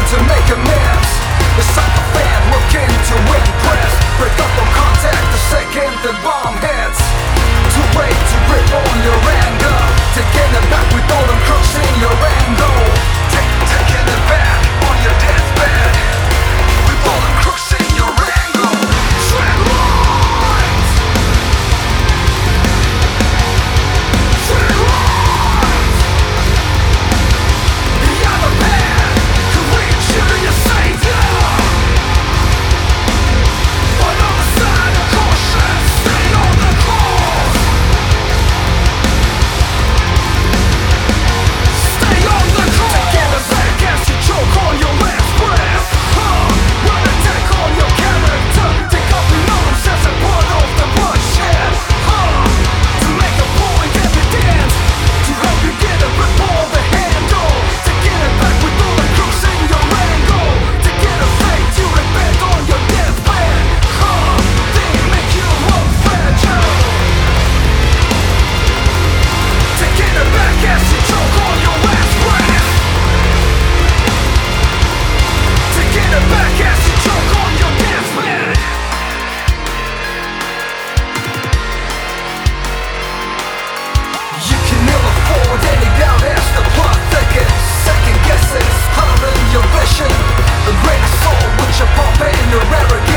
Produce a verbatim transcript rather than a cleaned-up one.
to make amends. The psychopath looking to impress. Break up on contact the second the bomb hits. Too late to rip on your anger. Taking it back with all them crooks in your angle. Take, taking it back on your deathbed. With all them crooks in your angle. Tread lines. Tread lines. The other man could lead you to your savior. But on the side of caution, stay on the course. Stay on the course. Take it back as you choke on your last breath. Huh. Run attack on your character. Take off your nose as a part of the bloodshed. Huh. To make a point evident. To help you get a grip on the handle. To get it back with all the crooks in your angle. To get a fate you repent on your deathbed. Huh. They make you look fragile. To get it back as you choke on your last breath. To get it back as you choke on your deathbed. You can ill afford any doubt as the plot thickens. Second guesses, coloring your vision. A grain of salt with your pump and your arrogance.